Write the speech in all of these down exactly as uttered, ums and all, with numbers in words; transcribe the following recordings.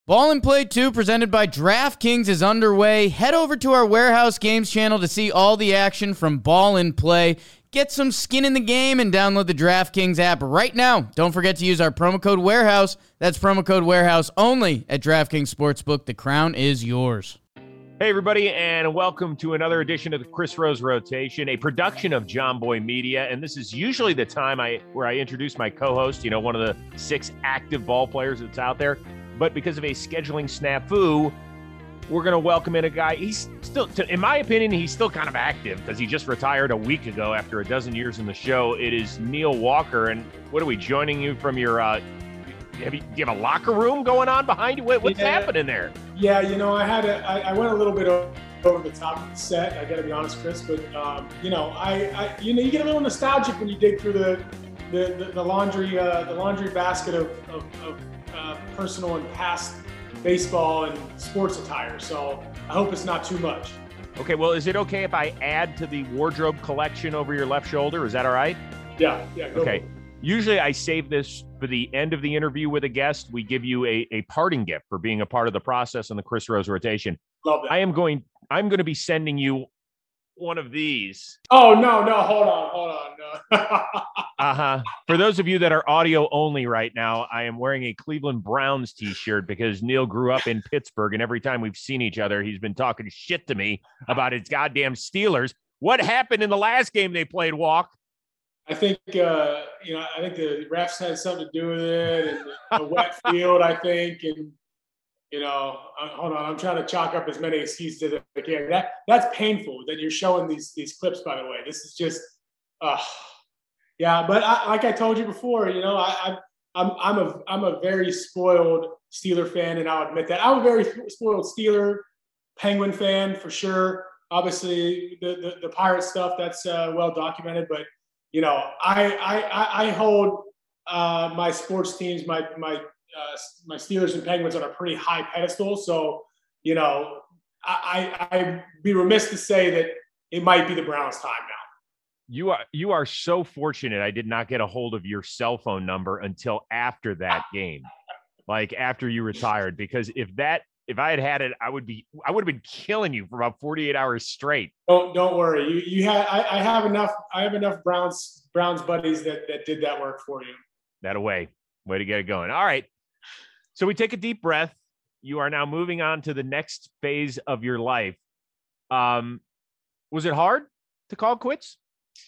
Ball and Play two, presented by DraftKings, is underway. Head over to our Warehouse Games channel to see all the action from Ball and Play. Get some skin in the game and download the DraftKings app right now. Don't forget to use our promo code Warehouse. That's promo code Warehouse only at DraftKings Sportsbook. The crown is yours. Hey, everybody, and welcome to another edition of the Chris Rose Rotation, a production of John Boy Media. And this is usually the time I where I introduce my co-host, you know, one of the six active ball players that's out there. But because of a scheduling snafu, we're going to welcome in a guy. He's still, in my opinion, he's still kind of active because he just retired a week ago after a dozen years in the show. It is Neil Walker. And what are we joining you from your, uh, have you, do you have a locker room going on behind you? What, what's yeah. happening there? Yeah, you know, I had a, I, I went a little bit over the top of the set. I got to be honest, Chris, but um, you know, I, I, you know, you get a little nostalgic when you dig through the, the, the, the laundry, uh, the laundry basket of, of, of uh, personal and past baseball and sports attire. So I hope it's not too much. Okay, well, is it okay if I add to the wardrobe collection over your left shoulder? Is that all right? Yeah, yeah. Go okay. Ahead. Usually I save this for the end of the interview with a guest. We give you a, a parting gift for being a part of the process on the Chris Rose Rotation. Love that. I am going, I'm going to be sending you one of these. Oh, no, no, hold on, hold on. No. uh-huh. For those of you that are audio only right now, I am wearing a Cleveland Browns t-shirt because Neil grew up in Pittsburgh, and every time we've seen each other, he's been talking shit to me about his goddamn Steelers. What happened in the last game they played, Walk? I think, uh, you know, I think the refs had something to do with it, and the, the wet field, I think, and, you know, uh, hold on, I'm trying to chalk up as many excuses as I can. That that's painful that you're showing these these clips. By the way, this is just, uh, yeah. But I, like I told you before, you know, I, I I'm I'm a I'm a very spoiled Steeler fan, and I'll admit that I'm a very spoiled Steeler Penguin fan for sure. Obviously, the the, the Pirate stuff that's uh, well documented, but you know, I I I hold uh, my sports teams, my my. Uh, my Steelers and Penguins on a pretty high pedestal. So, you know, I, I, I'd be remiss to say that it might be the Browns' time now. You are you are so fortunate I did not get a hold of your cell phone number until after that game, like after you retired, because if that if I had had it, I would be I would have been killing you for about forty-eight hours straight. Don't don't worry. You you have I, I have enough I have enough Browns Browns buddies that that did that work for you. That away. Way to get it going. All right. So we take a deep breath. You are now moving on to the next phase of your life. Um, was it hard to call quits?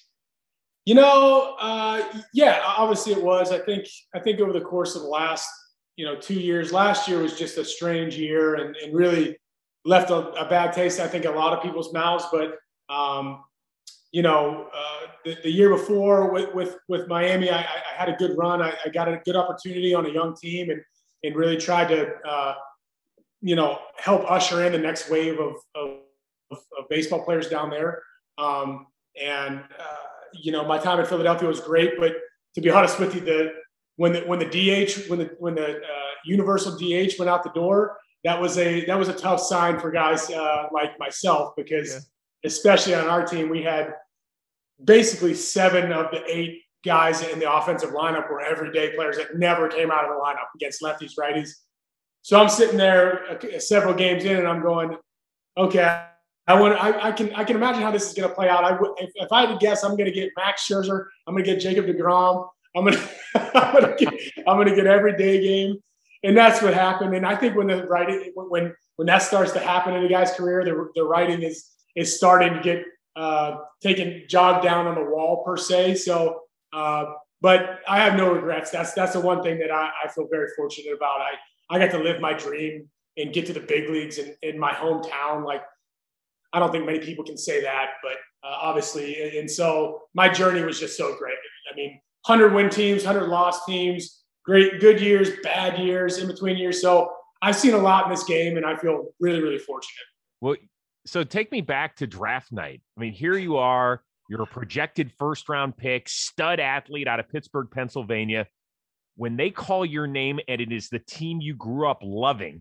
You know, uh, yeah, obviously it was. I think I think over the course of the last, you know, two years, last year was just a strange year and, and really left a, a bad taste, I think, a lot of people's mouths. But, um, you know, uh, the, the year before with with, with Miami, I, I had a good run. I, I got a good opportunity on a young team and and really tried to, uh, you know, help usher in the next wave of, of, of baseball players down there. Um, and, uh, you know, my time in Philadelphia was great, but to be honest with you, the when the when the D H when the when the uh, universal D H went out the door, that was a that was a tough sign for guys uh, like myself because yeah. especially on our team, we had basically seven of the eight guys in the offensive lineup were everyday players that never came out of the lineup against lefties, righties. So I'm sitting there several games in, and I'm going, okay, I want. I, I can. I can imagine how this is going to play out. I, if, if I had to guess, I'm going to get Max Scherzer. I'm going to get Jacob deGrom. I'm going to. I'm going to get. I'm going to get everyday game, and that's what happened. And I think when the writing, when when that starts to happen in a guy's career, the the writing is is starting to get uh, taken jogged down on the wall per se. So. Uh, but I have no regrets. That's that's the one thing that I, I feel very fortunate about. I, I got to live my dream and get to the big leagues in, in my hometown. Like, I don't think many people can say that, but uh, obviously. And so my journey was just so great. I mean, one hundred win teams, one hundred loss teams, great, good years, bad years, in between years. So I've seen a lot in this game, and I feel really, really fortunate. Well, so take me back to draft night. I mean, here you are. You're a projected first-round pick, stud athlete out of Pittsburgh, Pennsylvania. When they call your name and it is the team you grew up loving,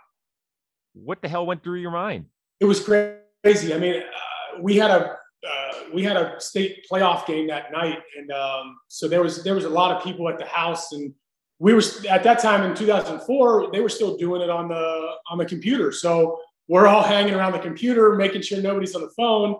what the hell went through your mind? It was crazy. I mean, uh, we had a uh, we had a state playoff game that night, and um, so there was there was a lot of people at the house, and we were at that time in two thousand four, they were still doing it on the, on the computer. So we're all hanging around the computer, making sure nobody's on the phone.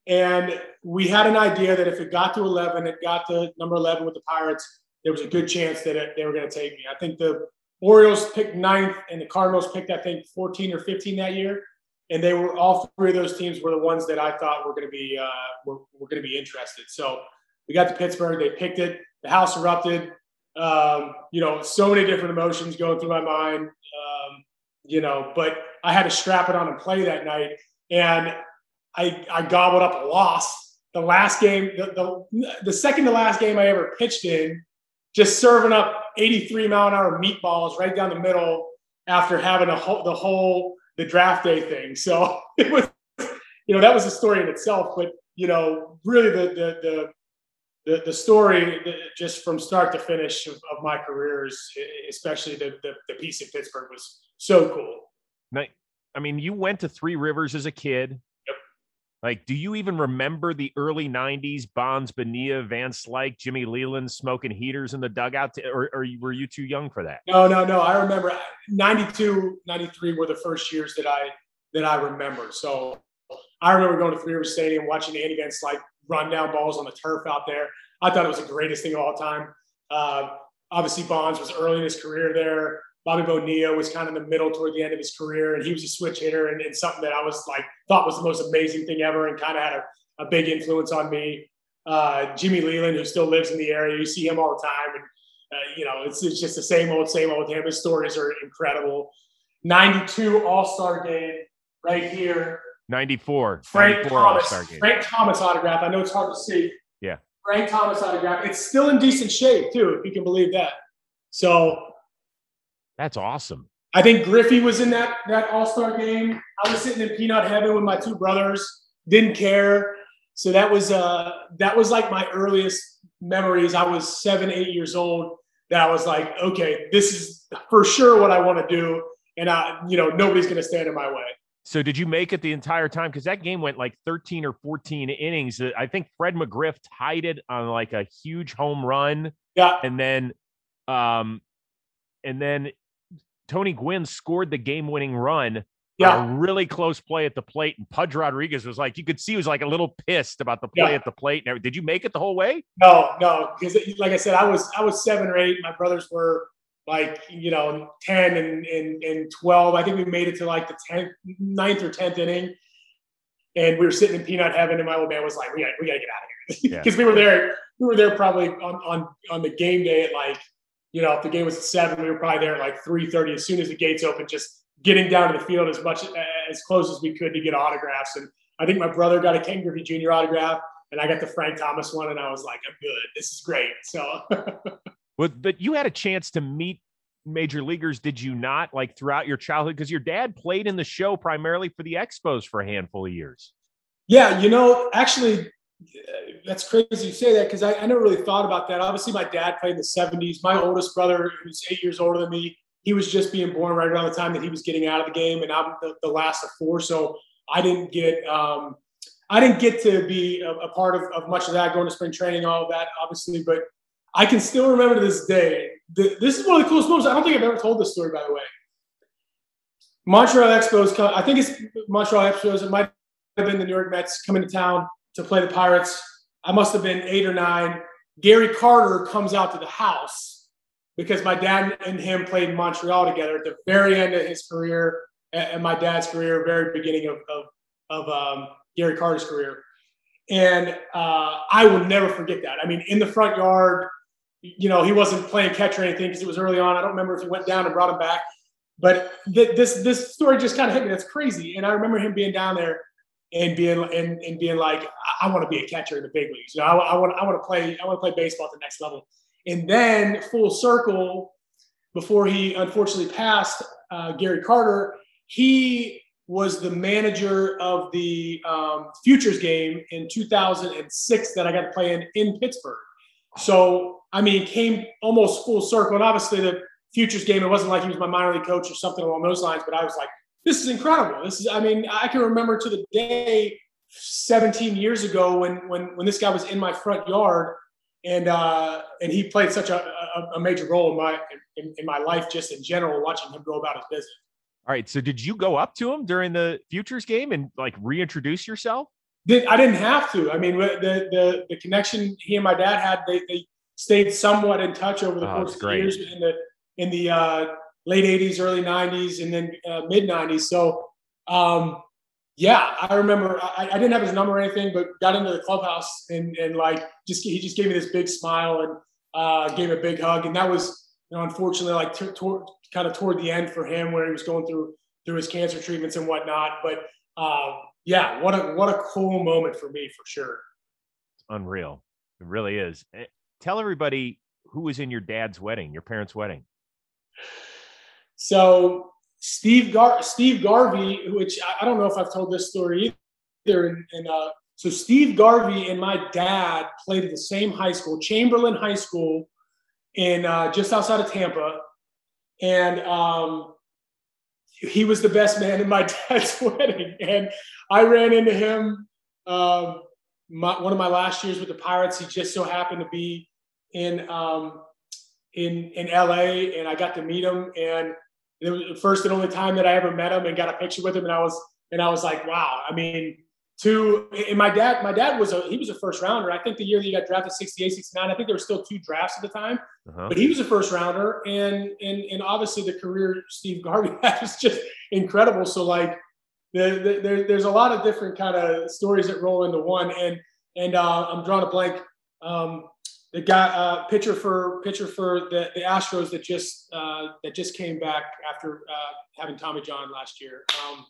And we had an idea that if it got to eleven, it got to number eleven with the Pirates, there was a good chance that it, they were going to take me. I think the Orioles picked ninth and the Cardinals picked, I think, fourteen or fifteen that year. And they were, all three of those teams were the ones that I thought were going to be, uh, were, were going to be interested. So we got to Pittsburgh, they picked it, the house erupted. Um, you know, so many different emotions going through my mind, um, you know, but I had to strap it on and play that night. And I, I gobbled up a loss. The last game, the, the, the second to last game I ever pitched in, just serving up eighty-three mile an hour meatballs right down the middle after having a whole, the whole, the draft day thing. So it was, you know, that was a story in itself, but, you know, really the, the, the, the, the story just from start to finish of, of my careers, especially the, the, the piece in Pittsburgh, was so cool. Now, I mean, you went to Three Rivers as a kid. Yep. Like, do you even remember the early nineties, Bonds, Bonilla, Van Slyke, Jimmy Leland smoking heaters in the dugout? To, or, or were you too young for that? No, no, no. I remember ninety-two, ninety-three were the first years that I that I remember. So I remember going to Three Rivers Stadium, watching Andy Van Slyke run down balls on the turf out there. I thought it was the greatest thing of all time. Uh, obviously, Bonds was early in his career there. Bobby Bonilla was kind of in the middle toward the end of his career, and he was a switch hitter and, and something that I was like, thought was the most amazing thing ever and kind of had a, a big influence on me. Uh, Jimmy Leland, who still lives in the area, you see him all the time. And, uh, you know, it's, it's just the same old, same old with him. His stories are incredible. ninety-two All-Star game right here. ninety-four. Frank ninety-four Thomas. All-Star game. Frank Thomas autograph. I know it's hard to see. Yeah. Frank Thomas autograph. It's still in decent shape, too, if you can believe that. So that's awesome. I think Griffey was in that, that All-Star game. I was sitting in peanut heaven with my two brothers, didn't care. So that was uh, that was like my earliest memories. I was seven, eight years old that I was like, okay, this is for sure what I want to do. And, I, you know, nobody's going to stand in my way. So did you make it the entire time? Because that game went like thirteen or fourteen innings. I think Fred McGriff tied it on like a huge home run. Yeah. And then, um, and then Tony Gwynn scored the game-winning run. Yeah. A really close play at the plate. And Pudge Rodriguez was like, you could see he was like a little pissed about the play yeah. at the plate. Now, did you make it the whole way? No, no. Because like I said, I was, I was seven or eight. My brothers were like, you know, ten and, and, and twelve. I think we made it to like the tenth, ninth or tenth inning. And we were sitting in peanut heaven. And my old man was like, we got we got to get out of here. Because yeah. we were there, we were there probably on, on, on the game day at like, you know, if the game was at seven, we were probably there at like three thirty. As soon as the gates opened, just getting down to the field as much as close as we could to get autographs. And I think my brother got a Ken Griffey Junior autograph, and I got the Frank Thomas one, and I was like, I'm good. This is great. So, well, but you had a chance to meet major leaguers, did you not? Like throughout your childhood, because your dad played in the show primarily for the Expos for a handful of years. Yeah, you know, actually, that's crazy you say that because I, I never really thought about that. Obviously, my dad played in the seventies. My oldest brother, who's eight years older than me, he was just being born right around the time that he was getting out of the game, and I'm the, the last of four. So I didn't get um, I didn't get to be a, a part of, of much of that, going to spring training, all of that, obviously. But I can still remember to this day. The, this is one of the coolest moments. I don't think I've ever told this story, by the way. Montreal Expos, I think it's Montreal Expos. It might have been the New York Mets coming to town to play the Pirates. I must have been eight or nine. Gary Carter comes out to the house because my dad and him played in Montreal together at the very end of his career and my dad's career, very beginning of, of, of um, Gary Carter's career. And uh, I will never forget that. I mean, in the front yard, you know, he wasn't playing catch or anything because it was early on. I don't remember if he went down and brought him back. But th- this this story just kind of hit me. That's crazy. And I remember him being down there and being and, and being like, I, I want to be a catcher in the big leagues. You know, I, I want I want to play I want to play baseball at the next level. And then full circle, before he unfortunately passed, uh, Gary Carter, he was the manager of the um, Futures game in two thousand six that I got to play in in Pittsburgh. So, I mean, came almost full circle. And obviously the Futures game, it wasn't like he was my minor league coach or something along those lines, but I was like, this is incredible. This is, I mean, I can remember to the day seventeen years ago when, when, when this guy was in my front yard and uh, and he played such a, a, a major role in my in, in my life, just in general, watching him go about his business. All right. So did you go up to him during the Futures game and like reintroduce yourself? Did, I didn't have to. I mean, the the the connection he and my dad had, they they stayed somewhat in touch over the Oh, course that's of great. years in the in the uh, late eighties, early nineties, and then uh, mid nineties. So, um, yeah, I remember I, I didn't have his number or anything, but got into the clubhouse and and like just he just gave me this big smile and uh, gave a big hug, and that was, you know, unfortunately like t- toward, kind of toward the end for him, where he was going through through his cancer treatments and whatnot. But uh, yeah, what a what a cool moment for me, for sure. It's unreal. It really is. Tell everybody who was in your dad's wedding, your parents' wedding. So Steve Gar- Steve Garvey, which I, I don't know if I've told this story either. And, and uh, so Steve Garvey and my dad played at the same high school, Chamberlain High School, in uh, just outside of Tampa, and um, he was the best man in my dad's wedding. And I ran into him um, my, one of my last years with the Pirates. He just so happened to be in um, in in L A, and I got to meet him. And it was the first and only time that I ever met him and got a picture with him. And I was and I was like, wow. I mean, two. And my dad, my dad was a he was a first rounder. I think the year that he got drafted, sixty-eight, sixty-nine. I think there were still two drafts at the time, uh-huh. But he was a first rounder. And and and obviously the career Steve Garvey had was just incredible. So like, the, the, there, there's a lot of different kind of stories that roll into one. And and uh, I'm drawing a blank. Um, the guy, uh, pitcher for pitcher for the, the Astros that just uh, that just came back after uh, having Tommy John last year. Um,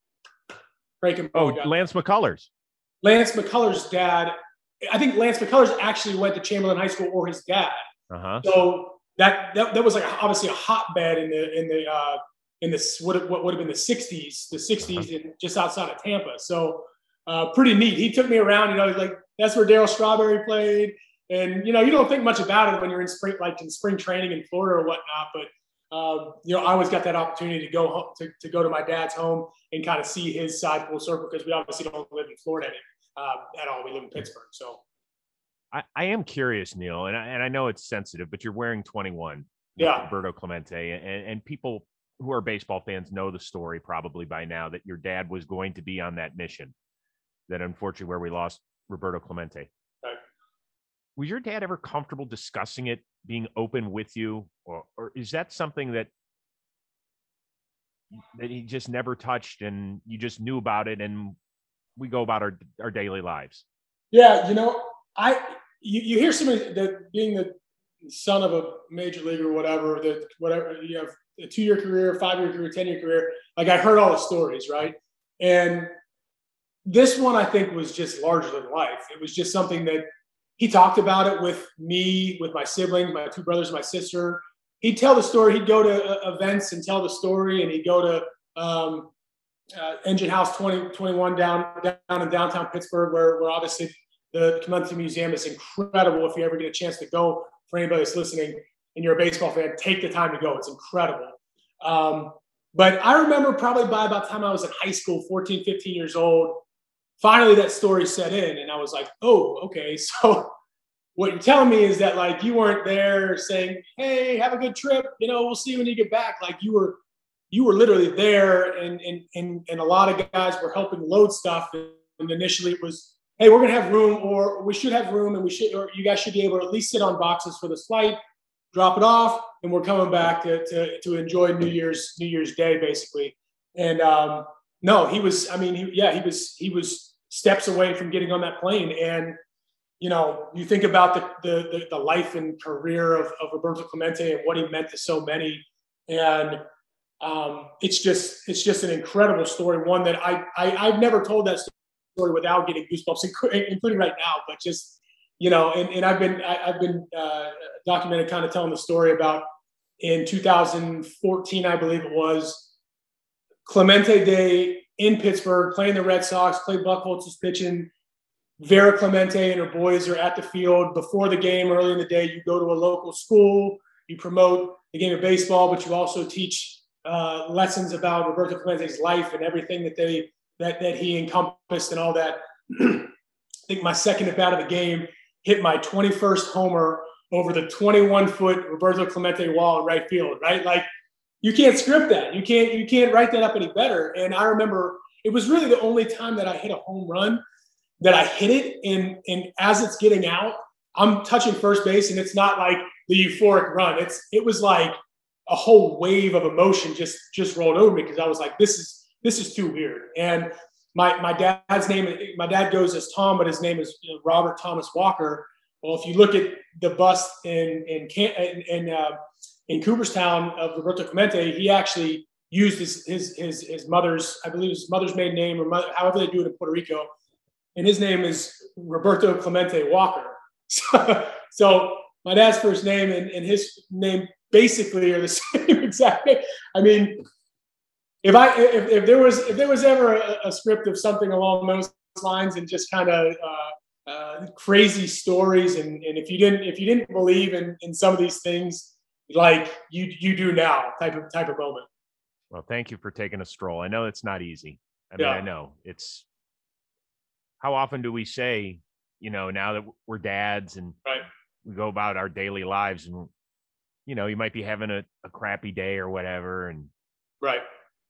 breaking. Oh, Lance McCullers. Lance McCullers' dad. I think Lance McCullers actually went to Chamberlain High School, or his dad. Uh-huh. So that, that that was like obviously a hotbed in the in the uh, in this what what would have been the sixties, the sixties, uh-huh. and just outside of Tampa. So uh, pretty neat. He took me around. You know, like that's where Darryl Strawberry played. And, you know, you don't think much about it when you're in spring, like in spring training in Florida or whatnot. But, um, you know, I always got that opportunity to go home, to, to go to my dad's home and kind of see his side full circle, because we obviously don't live in Florida uh, at all. We live in Pittsburgh. So I, I am curious, Neil, and I, and I know it's sensitive, but you're wearing twenty-one. Yeah. Roberto Clemente. And, and people who are baseball fans know the story probably by now that your dad was going to be on that mission, that unfortunately where we lost Roberto Clemente. Right. Was your dad ever comfortable discussing it, being open with you, or, or is that something that that he just never touched and you just knew about it and we go about our our daily lives? Yeah, you know, I you, you hear somebody that being the son of a major leaguer or whatever, that whatever you have a two-year career, five-year career, ten-year career. Like I heard all the stories, right? And this one I think was just larger than life. It was just something that he talked about it with me, with my siblings, my two brothers, my sister. He'd tell the story. He'd go to uh, events and tell the story, and he'd go to um, uh, Engine House twenty twenty-one down down in downtown Pittsburgh, where, where obviously the Clemente Museum is incredible. If you ever get a chance to go, for anybody that's listening and you're a baseball fan, take the time to go. It's incredible. Um, but I remember probably by about the time I was in high school, fourteen, fifteen years old, finally that story set in, and I was like, oh, okay. So what you're telling me is that like you weren't there saying, hey, have a good trip, you know, we'll see you when you get back. Like you were you were literally there, and and and, and a lot of guys were helping load stuff. And initially it was, hey, we're gonna have room, or we should have room, and we should, or you guys should be able to at least sit on boxes for this flight, drop it off, and we're coming back to to, to enjoy New Year's New Year's Day, basically. And um, no, he was, I mean, he, yeah, he was he was steps away from getting on that plane. And you know, you think about the the the life and career of, of Roberto Clemente and what he meant to so many, and um, it's just it's just an incredible story. One that I, I I've never told that story without getting goosebumps, including right now. But just you know, and, and I've been I, I've been uh, documented, kind of telling the story about in two thousand fourteen, I believe it was, Clemente Day in Pittsburgh, playing the Red Sox, played Buchholz was pitching. Vera Clemente and her boys are at the field before the game. Early in the day, you go to a local school, you promote the game of baseball, but you also teach uh, lessons about Roberto Clemente's life and everything that they that that he encompassed and all that. I think my second at bat of the game, hit my twenty-first homer over the twenty-one foot Roberto Clemente wall in right field, right? Like, you can't script that. You can't, you can't write that up any better. And I remember it was really the only time that I hit a home run that I hit it. And, and as it's getting out, I'm touching first base, and it's not like the euphoric run. It's, it was like a whole wave of emotion just, just rolled over me, because I was like, this is, this is too weird. And my, my dad's name, my dad goes as Tom, but his name is, you know, Robert Thomas Walker. Well, if you look at the bust in, in, in, in uh, in Cooperstown of Roberto Clemente, he actually used his, his, his, his mother's, I believe his mother's maiden name, or mother, however they do it in Puerto Rico. And his name is Roberto Clemente Walker. So, so my dad's first name and, and his name basically are the same exact name. I mean, if I, if, if there was, if there was ever a, a script of something along those lines, and just kind of uh, uh, crazy stories. And, and if you didn't, if you didn't believe in, in some of these things, like you you do now, type of type of moment. Well, thank you for taking a stroll. I know it's not easy. I mean, yeah. I know it's, how often do we say, you know, now that we're dads and right. we go about our daily lives, and, you know, you might be having a, a crappy day or whatever. And right.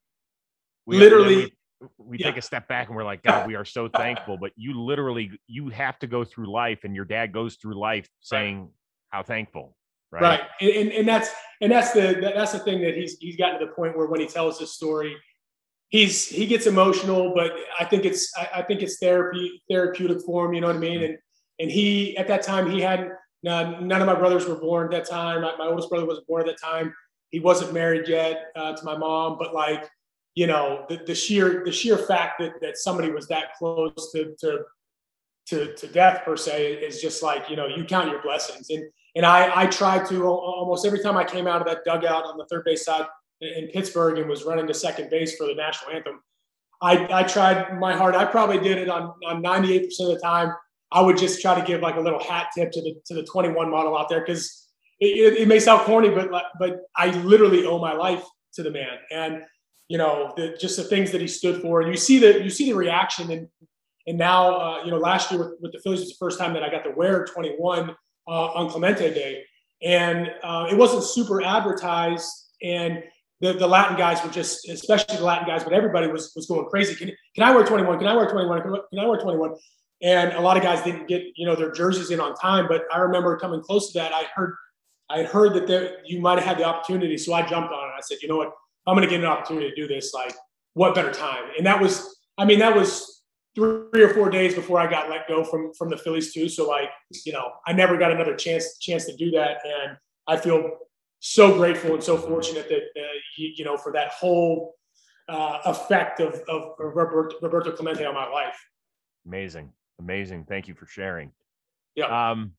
we, literally, we, we yeah. take a step back and we're like, God, we are so thankful. But you literally, you have to go through life, and your dad goes through life saying right. how thankful. Right. Right. And, and, and that's, and that's the, that's the thing that he's, he's gotten to the point where when he tells this story, he's, he gets emotional, but I think it's, I, I think it's therapy, therapeutic for him. You know what I mean? And, and he, at that time, he hadn't, none, none of my brothers were born at that time. My, my oldest brother wasn't born at that time. He wasn't married yet uh, to my mom, but like, you know, the, the sheer, the sheer fact that, that somebody was that close to, to, to, to death per se is just like, you know, you count your blessings. And, And I, I tried to almost every time I came out of that dugout on the third base side in Pittsburgh and was running to second base for the national anthem, I, I tried my hard. I probably did it on, on ninety-eight percent of the time. I would just try to give like a little hat tip to the to the twenty-one model out there, because it, it, it may sound corny, but but I literally owe my life to the man. And you know, the, just the things that he stood for. And you see the you see the reaction. And and now uh, you know, last year with, with the Phillies was the first time that I got to wear twenty-one. Uh, on Clemente Day, and uh, it wasn't super advertised, and the, the Latin guys were just, especially the Latin guys, but everybody was was going crazy. Can, can I wear twenty-one? Can I wear twenty-one? Can I wear twenty-one? And a lot of guys didn't get, you know, their jerseys in on time. But I remember coming close to that. I heard, I heard that there, you might have had the opportunity, so I jumped on it. I said, you know what, I'm going to get an opportunity to do this. Like, what better time? And that was, I mean, that was three or four days before I got let go from, from the Phillies too. So like, you know, I never got another chance, chance to do that. And I feel so grateful and so fortunate that, uh, you, you know, for that whole uh, effect of, of Roberto, Roberto Clemente on my life. Amazing. Amazing. Thank you for sharing. Yeah. Um,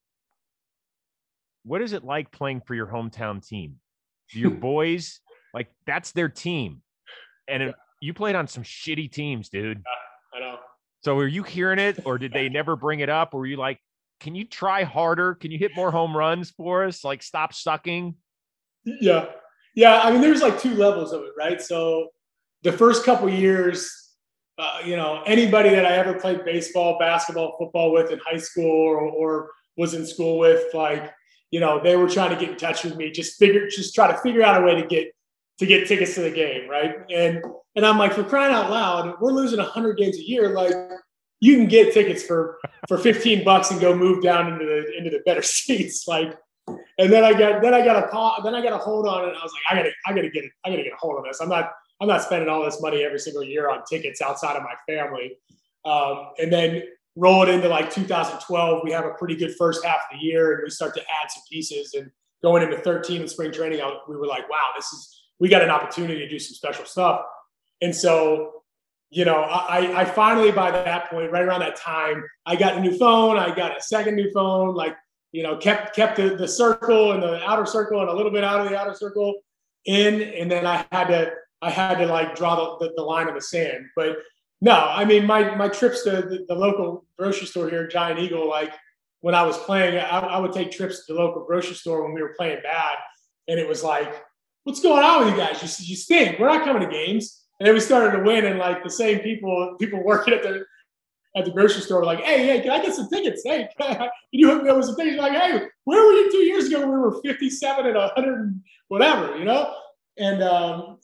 what is it like playing for your hometown team? Do your boys, like, that's their team. And it, you played on some shitty teams, dude. Yeah, I know. So were you hearing it, or did they never bring it up? Or were you like, can you try harder? Can you hit more home runs for us? Like, stop sucking? Yeah. Yeah. I mean, there's like two levels of it, right? So the first couple of years, uh, you know, anybody that I ever played baseball, basketball, football with in high school or, or was in school with, like, you know, they were trying to get in touch with me, just figure, just try to figure out a way to get, to get tickets to the game. Right. And, and I'm like, for crying out loud, we're losing a hundred games a year. Like, you can get tickets for, for fifteen bucks and go move down into the, into the better seats. Like, and then I got, then I got a call, then I got a hold on it. I was like, I gotta, I gotta get it. I gotta get a hold of this. I'm not, I'm not spending all this money every single year on tickets outside of my family. Um, and then roll it into like two thousand twelve. We have a pretty good first half of the year, and we start to add some pieces. And going into thirteen in spring training, we were like, wow, this is, we got an opportunity to do some special stuff. And so, you know, I, I finally, by that point, right around that time, I got a new phone. I got a second new phone, like, you know, kept, kept the, the circle and the outer circle and a little bit out of the outer circle in. And then I had to, I had to like draw the, the, the line in the sand. But no, I mean, my, my trips to the, the local grocery store here, Giant Eagle, like when I was playing, I, I would take trips to the local grocery store when we were playing bad. And it was like, what's going on with you guys? You, you stink. We're not coming to games. And then we started to win, and like the same people, people working at the at the grocery store, like, hey, hey, can I get some tickets? Hey, can you hook me up with some tickets? Like, hey, where were you two years ago when we were fifty-seven and one hundred and whatever, you know? And um,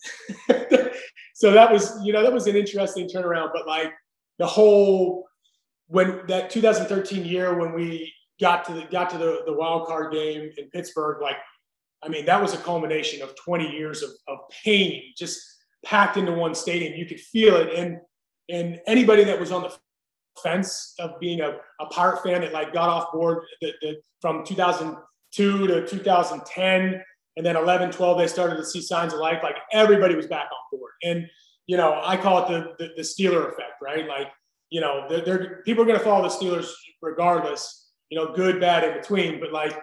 so that was, you know, that was an interesting turnaround. But like the whole, when that two thousand thirteen year, when we got to the, got to the, the wild card game in Pittsburgh, like, I mean, that was a culmination of twenty years of, of pain just packed into one stadium. You could feel it. And, and anybody that was on the fence of being a, a Pirate fan that like got off board the, the, from two thousand two to two thousand ten, and then eleven, twelve, they started to see signs of life. Like everybody was back on board. And, you know, I call it the, the, the Steeler effect, right? Like, you know, they're, they're people are going to follow the Steelers regardless, you know, good, bad, in between. But like,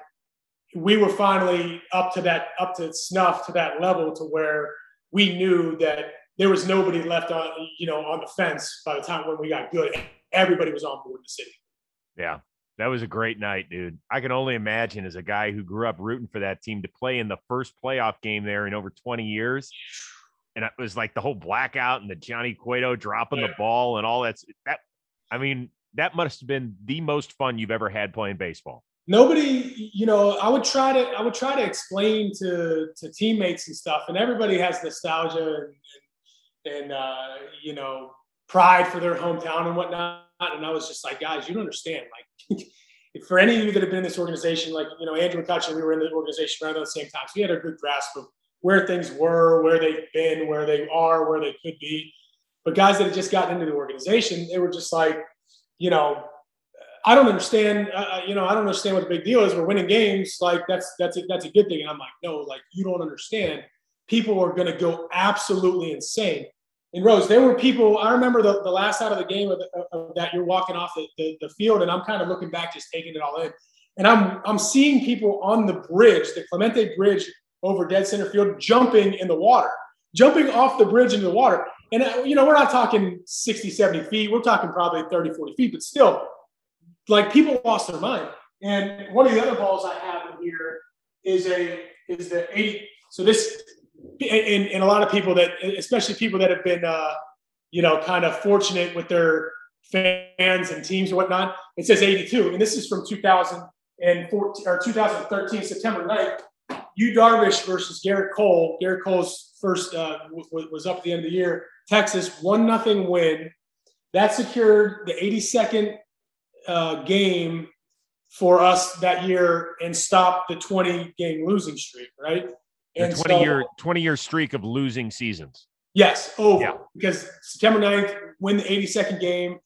we were finally up to that, up to snuff to that level to where we knew that there was nobody left on, you know, on the fence by the time when we got good. Everybody was on board in the city. Yeah, that was a great night, dude. I can only imagine, as a guy who grew up rooting for that team, to play in the first playoff game there in over twenty years. And it was like the whole blackout and the Johnny Cueto dropping yeah. the ball and all that. That, I mean, that must have been the most fun you've ever had playing baseball. Nobody, you know, I would try to, I would try to explain to, to teammates and stuff, and everybody has nostalgia and, and, and uh, you know, pride for their hometown and whatnot. And I was just like, guys, you don't understand. Like, for any of you that have been in this organization, like, you know, Andrew McCutcheon, we were in the organization around the same time. So we had a good grasp of where things were, where they've been, where they are, where they could be. But guys that had just gotten into the organization, they were just like, you know, I don't understand, uh, you know, I don't understand what the big deal is. We're winning games. Like, that's, that's, a, that's a good thing. And I'm like, no, like, you don't understand. People are going to go absolutely insane. And Rose, there were people, I remember the, the last out of the game of, the, of that, you're walking off the, the, the field, and I'm kind of looking back, just taking it all in. And I'm, I'm seeing people on the bridge, the Clemente Bridge over dead center field, jumping in the water, jumping off the bridge into the water. And, uh, you know, we're not talking sixty, seventy feet. We're talking probably thirty, forty feet, but still, like, people lost their mind. And one of the other balls I have in here is a, is the eighty. So this, and, and a lot of people that, especially people that have been, uh, you know, kind of fortunate with their fans and teams and whatnot, it says eighty-two. And this is from two thousand fourteen or two thousand thirteen, September ninth. Yu Darvish versus Garrett Cole. Garrett Cole's first uh, w- was up at the end of the year. Texas, one nothing win. That secured the eighty-second uh, game for us that year and stopped the twenty game losing streak, right? And the twenty year twenty year streak of losing seasons. Yes, over. Yeah. Because September ninth, win the eighty-second game.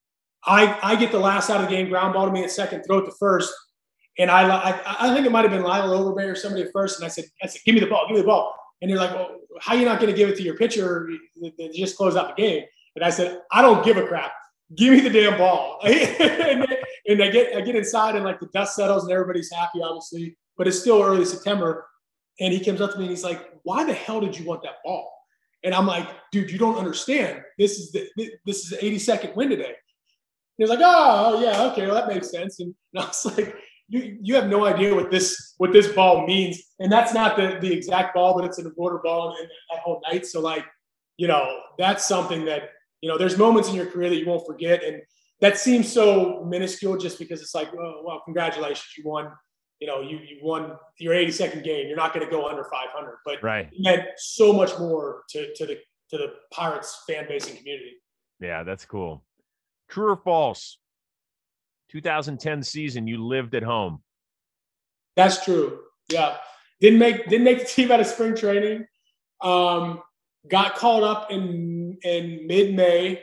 I I get the last out of the game, ground ball to me at second, throw it to first. And I I, I think it might have been Lyle Overbay or somebody at first. And I said, I said, give me the ball, give me the ball. And they're like, well, how are you not going to give it to your pitcher that just closed out the game? And I said, I don't give a crap. Give me the damn ball. and, and I get I get inside, and like the dust settles and everybody's happy, obviously. But it's still early September. And he comes up to me and he's like, why the hell did you want that ball? And I'm like, dude, you don't understand. This is the this is the eighty-second win today. And he's like, oh, yeah, okay, well, that makes sense. And, and I was like, you you have no idea what this what this ball means. And that's not the, the exact ball, but it's an border ball and that whole night. So, like, you know, that's something that, you know, there's moments in your career that you won't forget. And that seems so minuscule just because it's like, oh, well, congratulations, you won. You know, you you won your eighty-second game. You're not going to go under five hundred, but right. It meant so much more to to the to the Pirates fan base and community. Yeah, that's cool. True or false? two thousand ten season, you lived at home. That's true. Yeah, didn't make didn't make the team out of spring training. Um, got called up in in mid-May.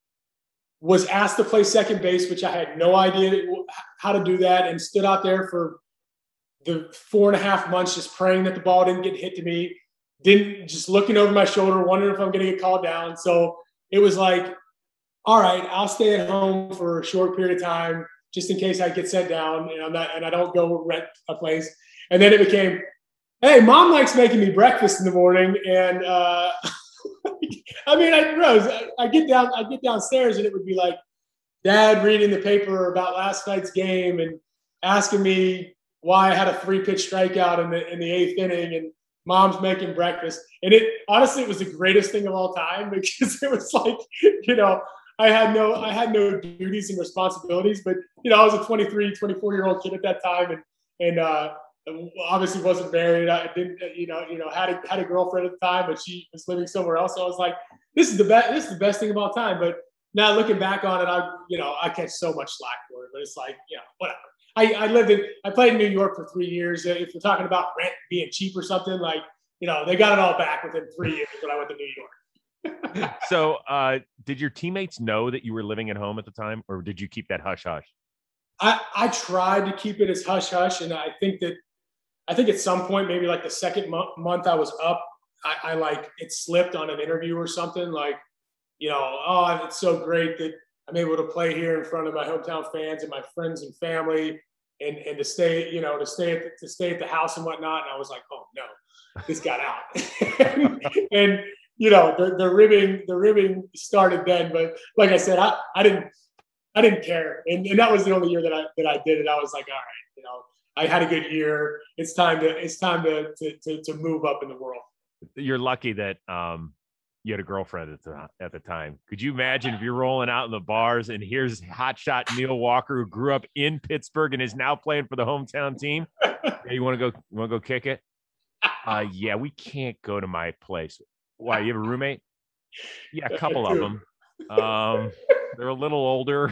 Was asked to play second base, which I had no idea how to do that, and stood out there for the four and a half months just praying that the ball didn't get hit to me. Didn't just looking over my shoulder, wondering if I'm going to get called down. So it was like, all right, I'll stay at home for a short period of time just in case I get sent down and I'm not, and I don't go rent a place. And then it became, hey, mom likes making me breakfast in the morning. And uh, I mean, I Rose, I, I get down, I get downstairs and it would be like dad reading the paper about last night's game and asking me why I had a three pitch strikeout in the, in the eighth inning, and mom's making breakfast. And it, honestly, it was the greatest thing of all time because it was like, you know, I had no, I had no duties and responsibilities, but you know, I was a twenty-three, twenty-four year old kid at that time, and and uh, obviously wasn't married. I didn't, you know, you know, had a had a girlfriend at the time, but she was living somewhere else. So I was like, this is the best, this is the best thing of all time. But now looking back on it, I, you know, I catch so much slack for it. But it's like, you know, whatever. I, I lived in, I played in New York for three years. If you're talking about rent being cheap or something, like, you know, they got it all back within three years when I went to New York. So, uh, did your teammates know that you were living at home at the time, or did you keep that hush hush? I, I tried to keep it as hush hush, and I think that I think at some point, maybe like the second mo- month I was up, I, I like it slipped on an interview or something. Like, you know, oh, it's so great that I'm able to play here in front of my hometown fans and my friends and family, and and to stay, you know, to stay at the, to stay at the house and whatnot. And I was like, oh no, this got out, and, and you know, the the ribbing the ribbing started then. But like I said, I, I didn't I didn't care, and, and that was the only year that I that I did it. I was like, all right, you know, I had a good year. It's time to it's time to to to, to move up in the world. You're lucky that um, you had a girlfriend at the at the time. Could you imagine if you're rolling out in the bars and here's hotshot Neil Walker, who grew up in Pittsburgh and is now playing for the hometown team? Hey, you want to go? You want to go kick it? Uh, yeah, we can't go to my place. Why? You have a roommate? Yeah, a couple of them. Um, they're a little older.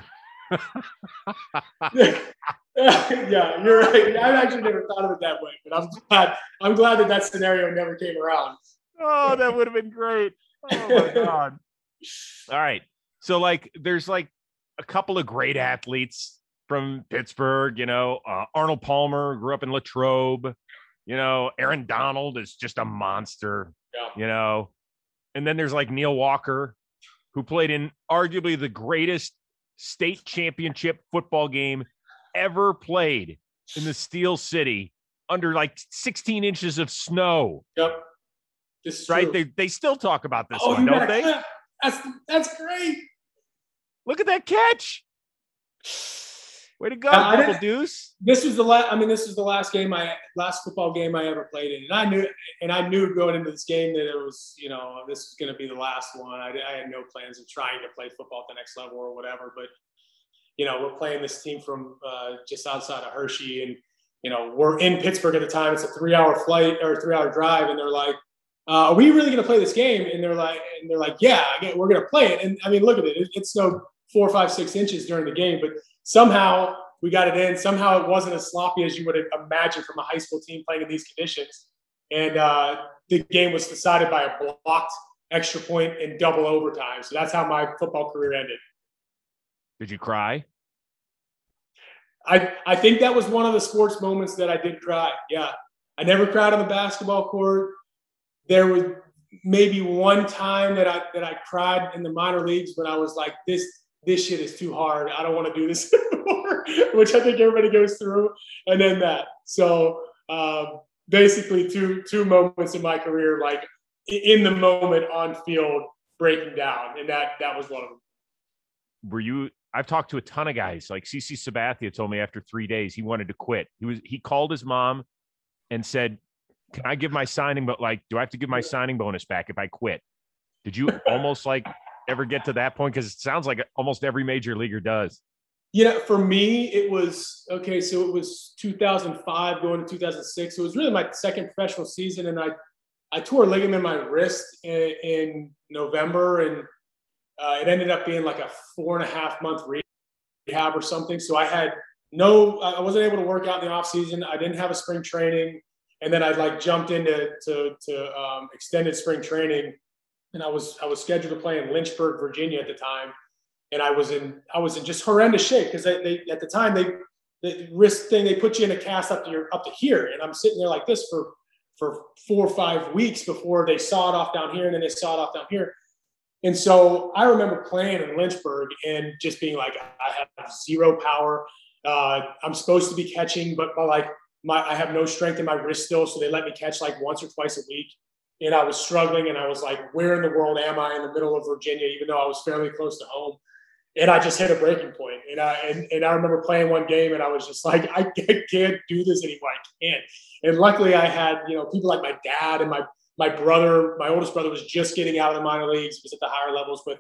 Yeah, you're right. I've actually never thought of it that way, but I'm glad. I'm glad that that scenario never came around. Oh, that would have been great. Oh my God. All right. So like, there's like a couple of great athletes from Pittsburgh, you know, uh, Arnold Palmer grew up in Latrobe, you know, Aaron Donald is just a monster, Yeah. you know, and then there's like Neil Walker, who played in arguably the greatest state championship football game ever played in the Steel City under like sixteen inches of snow. Yep. This is Right? true. They they still talk about this Oh, one, you don't got they? that? That's that's great. Look at that catch. Way to go, Uh, I Double didn't- Deuce. This was the last. I mean, this was the last game I last football game I ever played in, and I knew and I knew going into this game that it was, you know, this was going to be the last one. I, I had no plans of trying to play football at the next level or whatever, but you know, we're playing this team from uh, just outside of Hershey, and you know, we're in Pittsburgh at the time. It's a three-hour flight or a three-hour drive, and they're like, uh, "Are we really going to play this game?" And they're like, "And they're like, yeah, we're going to play it." And I mean, look at it; it, it snowed four, five, six inches during the game, but somehow we got it in. Somehow it wasn't as sloppy as you would imagine from a high school team playing in these conditions. And uh, the game was decided by a blocked extra point in double overtime. So that's how my football career ended. Did you cry? I, I think that was one of the sports moments that I did cry. Yeah. I never cried on the basketball court. There was maybe one time that I that I cried in the minor leagues when I was like, this this shit is too hard. I don't want to do this anymore, which I think everybody goes through. And then that. So um, basically two two moments in my career, like in the moment on field breaking down. And that that was one of them. Were you I've talked to a ton of guys. Like C C Sabathia told me after three days he wanted to quit. He was he called his mom and said, "Can I give my signing but like do I have to give my signing bonus back if I quit?" Did you almost like ever get to that point? Because it sounds like almost every major leaguer does. You know, for me, it was okay. So it was two thousand five going to two thousand six. It was really my second professional season, and I, I tore a ligament in my wrist in, in November, and uh, it ended up being like a four and a half month rehab or something. So I had no, I wasn't able to work out in the off season. I didn't have a spring training, and then I like jumped into to to um, extended spring training. And I was I was scheduled to play in Lynchburg, Virginia at the time, and I was in I was in just horrendous shape because they, they at the time they the wrist thing they put you in a cast up to your up to here, and I'm sitting there like this for for four or five weeks before they saw it off down here, and then they saw it off down here. And so I remember playing in Lynchburg and just being like, I have zero power. Uh, I'm supposed to be catching, but, but like my I have no strength in my wrist still, so they let me catch like once or twice a week. And I was struggling, and I was like, where in the world am I in the middle of Virginia, even though I was fairly close to home? And I just hit a breaking point. And I, and, and I remember playing one game, and I was just like, I can't do this anymore. I can't. And luckily I had, you know, people like my dad and my, my brother, my oldest brother was just getting out of the minor leagues. He was at the higher levels with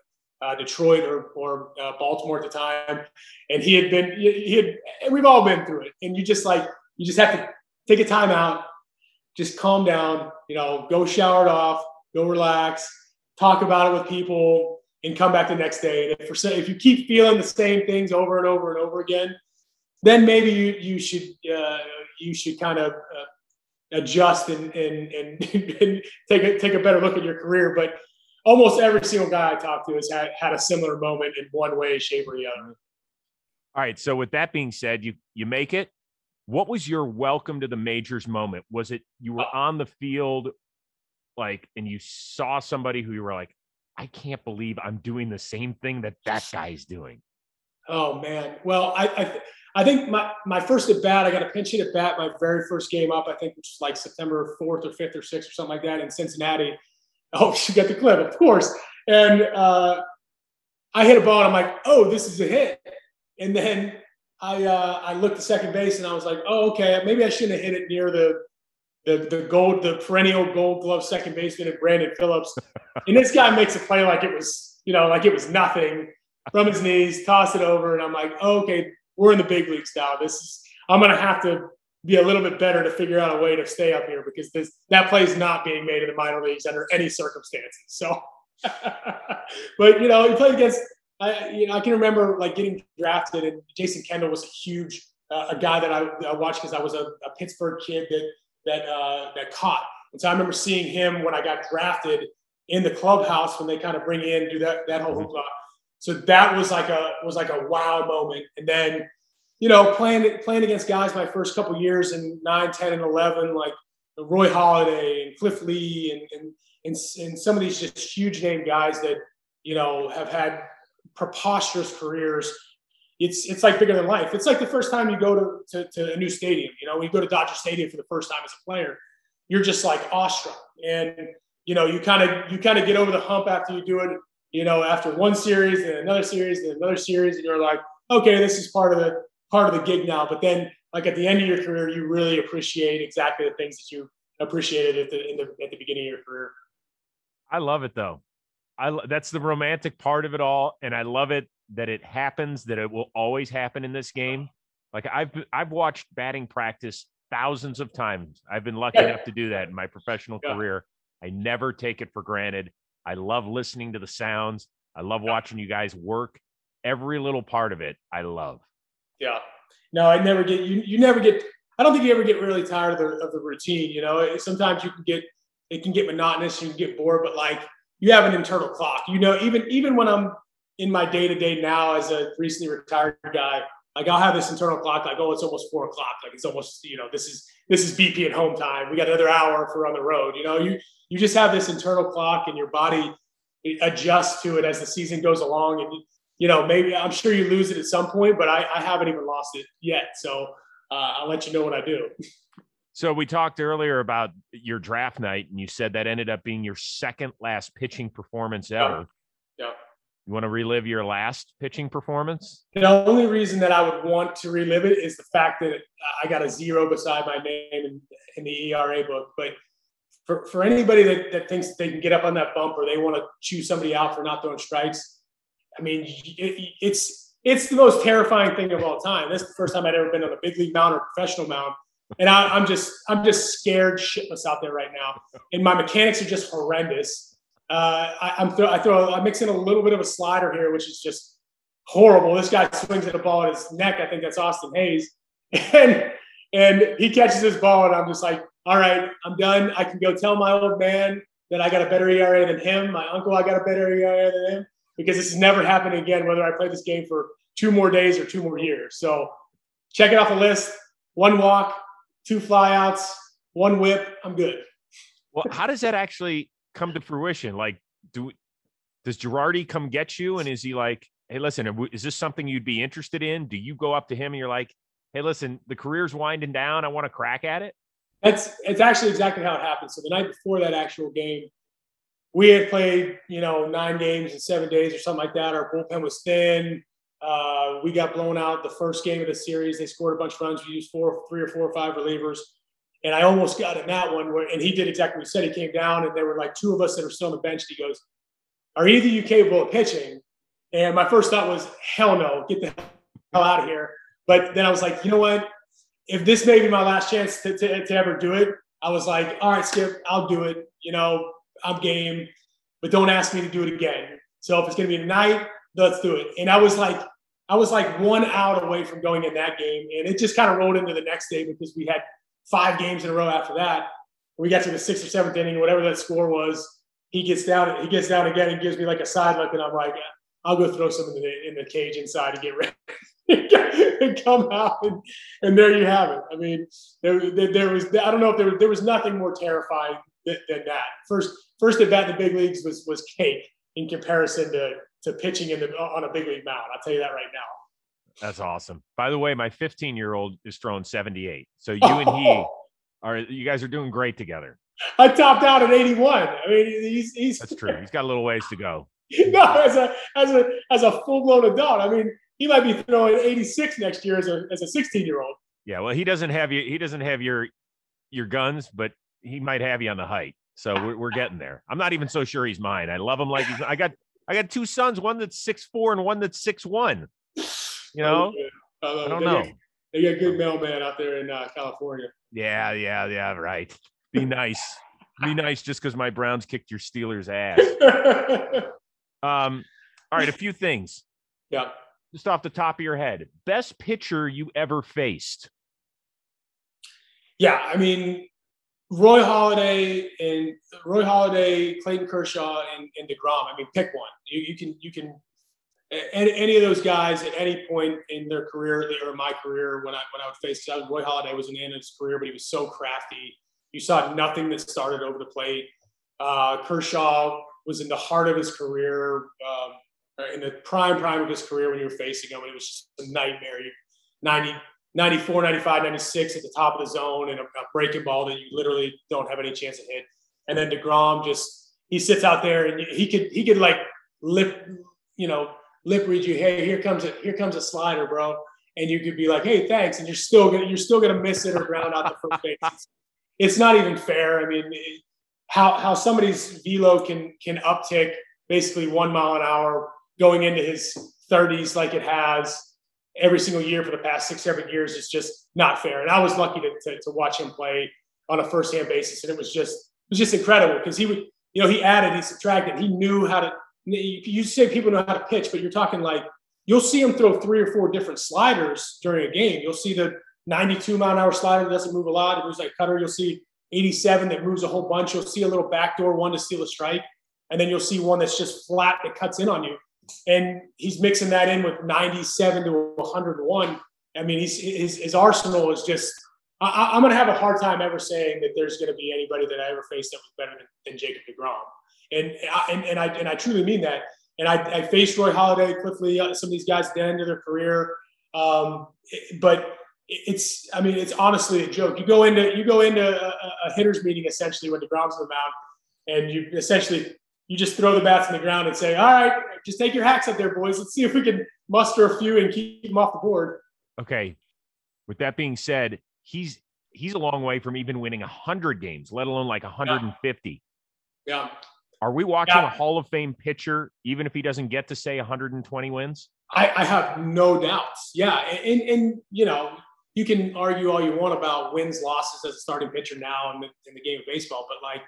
uh, Detroit or, or uh, Baltimore at the time. And he had been, he had, and we've all been through it. And you just like, you just have to take a time out, just calm down, you know, go shower it off, go relax, talk about it with people, and come back the next day. And if, for, if you keep feeling the same things over and over and over again, then maybe you you should uh, you should kind of uh, adjust and and, and and take a take a better look at your career. But almost every single guy I talked to has had, had a similar moment in one way, shape, or the other. All right. So with that being said, you you make it. What was your welcome to the majors moment? Was it you were on the field, like, and you saw somebody who you were like, I can't believe I'm doing the same thing that that guy's doing? Oh man. Well, I I, I think my, my first at bat, I got a pinch hit at bat my very first game up, I think, which was like September fourth or fifth or sixth or something like that in Cincinnati. Oh, you got the clip, of course. And uh, I hit a ball and I'm like, oh, this is a hit. And then I uh, I looked at second base and I was like, oh, okay, maybe I shouldn't have hit it near the the the gold, the perennial Gold Glove second baseman and Brandon Phillips. And this guy makes a play like it was, you know, like it was nothing from his knees, toss it over, and I'm like, oh, okay, we're in the big leagues now. This is I'm gonna have to be a little bit better to figure out a way to stay up here because this that play is not being made in the minor leagues under any circumstances. So, but you know, he played against. I you know I can remember like getting drafted, and Jason Kendall was a huge uh, a guy that I, I watched because I was a, a Pittsburgh kid that that uh, that caught. And so I remember seeing him when I got drafted in the clubhouse when they kind of bring in do that that whole hoopla. So that was like a was like a wow moment. And then, you know, playing playing against guys my first couple years in nine, ten, and eleven, like Roy Halladay and Cliff Lee and and and, and some of these just huge name guys that, you know, have had preposterous careers. It's it's like bigger than life. It's like the first time you go to, to, to a new stadium. You know, when you go to Dodger Stadium for the first time as a player, you're just like awestruck. And, you know, you kind of you kind of get over the hump after you do it, you know, after one series and another series and another series, and you're like, okay, this is part of the part of the gig now. But then, like at the end of your career, you really appreciate exactly the things that you appreciated at the in the at the beginning of your career. I love it though. I that's the romantic part of it all, and I love it that it happens, that it will always happen in this game. Like I've I've watched batting practice thousands of times. I've been lucky enough to do that in my professional yeah. career. I never take it for granted. I love listening to the sounds. I love watching you guys work. Every little part of it, I love. Yeah. No, I never get you. You never get. I don't think you ever get really tired of the of the routine. You know, sometimes you can get it can get monotonous. You can get bored, but like you have an internal clock. You know, even even when I'm in my day to day now as a recently retired guy, like I'll have this internal clock. Like, oh, it's almost four o'clock. Like it's almost you know this is this is B P at home time. We got another hour if we're on the road. You know, you you just have this internal clock, and your body adjusts to it as the season goes along, and. You know, maybe I'm sure you lose it at some point, but I, I haven't even lost it yet. So uh, I'll let you know when I do. So we talked earlier about your draft night, and you said that ended up being your second last pitching performance ever. Yeah. yeah. You want to relive your last pitching performance? The only reason that I would want to relive it is the fact that I got a zero beside my name in, in the E R A book. But for, for anybody that, that thinks that they can get up on that bump or they want to chew somebody out for not throwing strikes, I mean, it, it's it's the most terrifying thing of all time. This is the first time I'd ever been on a big league mound or professional mound, and I, I'm just I'm just scared shitless out there right now. And my mechanics are just horrendous. Uh, I, I'm throw, I throw I mix in a little bit of a slider here, which is just horrible. This guy swings at a ball at his neck. I think that's Austin Hayes, and and he catches this ball, and I'm just like, all right, I'm done. I can go tell my old man that I got a better E R A than him. My uncle, I got a better E R A than him. Because this is never happening again, whether I play this game for two more days or two more years. So check it off the list. One walk, two flyouts, one whip. I'm good. Well, how does that actually come to fruition? Like, do does Girardi come get you? And is he like, hey, listen, is this something you'd be interested in? Do you go up to him and you're like, hey, listen, the career's winding down. I want to crack at it? It's, it's actually exactly how it happened. So the night before that actual game, we had played, you know, nine games in seven days or something like that. Our bullpen was thin. Uh, we got blown out the first game of the series. They scored a bunch of runs. We used four, three or four or five relievers. And I almost got in that one where, and he did exactly what he said. He came down and there were like two of us that were still on the bench. And he goes, are either of you capable of pitching? And my first thought was, hell no, get the hell out of here. But then I was like, you know what? If this may be my last chance to, to, to ever do it, I was like, all right, Skip, I'll do it. You know, I'm game, but don't ask me to do it again. So if it's going to be tonight, let's do it. And I was like, I was like one out away from going in that game. And it just kind of rolled into the next day because we had five games in a row after that. We got to the sixth or seventh inning, whatever that score was. He gets down, he gets down again and gives me like a side look. And I'm like, I'll go throw some in the, in the cage inside and get ready and come out. And, and there you have it. I mean, there, there, there was, I don't know if there was, there was nothing more terrifying than, than that. First, first at bat in the big leagues was, was cake in comparison to, to pitching in the, on a big league mound. I'll tell you that right now. That's awesome. By the way, my fifteen year old is throwing seventy-eight. So you and he are, you guys are doing great together. I topped out at eighty-one. I mean, he's, he's that's true. He's got a little ways to go. No, as a, as a, as a full blown adult. I mean, he might be throwing eighty-six next year as a, as a sixteen year old. Yeah. Well, he doesn't have you. He doesn't have your, your guns, but he might have you on the height. So we're, we're getting there. I'm not even so sure he's mine. I love him. Like he's, I got, I got two sons, one that's six four and one that's six one. You know, oh, I don't they know. Got, they got a good mailman out there in uh, California. Yeah, yeah, yeah. Right. Be nice. Be nice just because my Browns kicked your Steelers' ass. um, all right, a few things. Yeah. Just off the top of your head. Best pitcher you ever faced? Yeah, I mean, Roy Halladay and Roy Halladay, Clayton Kershaw, and, and DeGrom. I mean, pick one. You, you can you can any, any of those guys at any point in their career or my career when I when I would face. I was, Roy Halladay was in the end of his career, but he was so crafty. You saw nothing that started over the plate. Uh, Kershaw was in the heart of his career, um, in the prime prime of his career when you were facing him, and it was just a nightmare. You, ninety, ninety-four, ninety-five, ninety-six at the top of the zone and a, a breaking ball that you literally don't have any chance to hit. And then DeGrom just he sits out there and he could he could like lip you know lip read you. Hey, here comes a here comes a slider, bro. And you could be like, hey, thanks, and you're still gonna you're still gonna miss it or ground out the first base. It's, it's not even fair. I mean, it, how how somebody's velo can can uptick basically one mile an hour going into his thirties like it has every single year for the past six, seven years is just not fair. And I was lucky to, to, to watch him play on a firsthand basis. And it was just, it was just incredible because he would, you know, he added, he subtracted, he knew how to, you say people know how to pitch, but you're talking like, you'll see him throw three or four different sliders during a game. You'll see the ninety-two mile an hour slider that doesn't move a lot. It moves like cutter. You'll see eighty-seven that moves a whole bunch. You'll see a little backdoor one to steal a strike. And then you'll see one that's just flat that cuts in on you. And he's mixing that in with ninety-seven to one oh one. I mean, he's, his, his arsenal is just – I'm going to have a hard time ever saying that there's going to be anybody that I ever faced that was better than, than Jacob DeGrom. And, and, and, I, and I truly mean that. And I, I faced Roy Halladay, Cliff Lee, some of these guys at the end of their career. Um, but it's – I mean, it's honestly a joke. You go into you go into a, a hitter's meeting essentially when DeGrom's on the mound, and you essentially – you just throw the bats in the ground and say, all right, just take your hacks up there, boys. Let's see if we can muster a few and keep them off the board. Okay. With that being said, he's he's a long way from even winning one hundred games, let alone like one hundred fifty. Yeah. yeah. Are we watching yeah. a Hall of Fame pitcher, even if he doesn't get to, say, one hundred twenty wins? I, I have no doubts. Yeah. And, and, and, you know, you can argue all you want about wins, losses as a starting pitcher now in the, in the game of baseball, but like,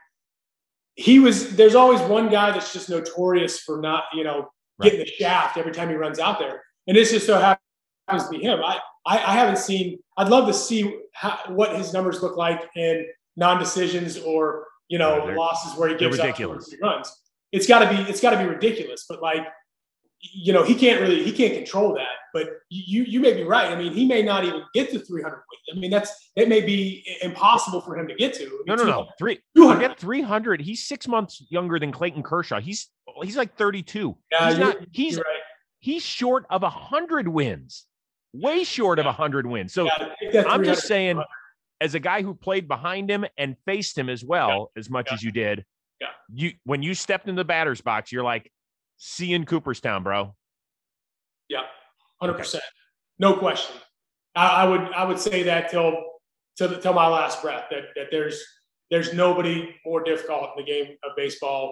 He was, there's always one guy that's just notorious for not, you know, getting right. the shaft every time he runs out there. And this just so happens to be him. I, I, I haven't seen, I'd love to see how, what his numbers look like in non-decisions or, you know, yeah, losses where he gives up two or three runs. It's gotta be, it's gotta be ridiculous. But like, you know, he can't really, he can't control that. But you, you may be right. I mean, he may not even get to three hundred wins. I mean, that's, it may be impossible for him to get to. I mean, no, no, no. Three, get three hundred. He's six months younger than Clayton Kershaw. He's, he's like thirty-two. Yeah, he's you're, not, he's, you're right. he's short of a hundred wins, way short yeah. of a hundred wins. So yeah, I'm just saying, as a guy who played behind him and faced him as well, yeah. as much yeah. as you did, yeah. you, when you stepped in the batter's box, you're like, see you in Cooperstown, bro. Yeah. one hundred percent. No question. I, I would I would say that till till, till my last breath, that, that there's there's nobody more difficult in the game of baseball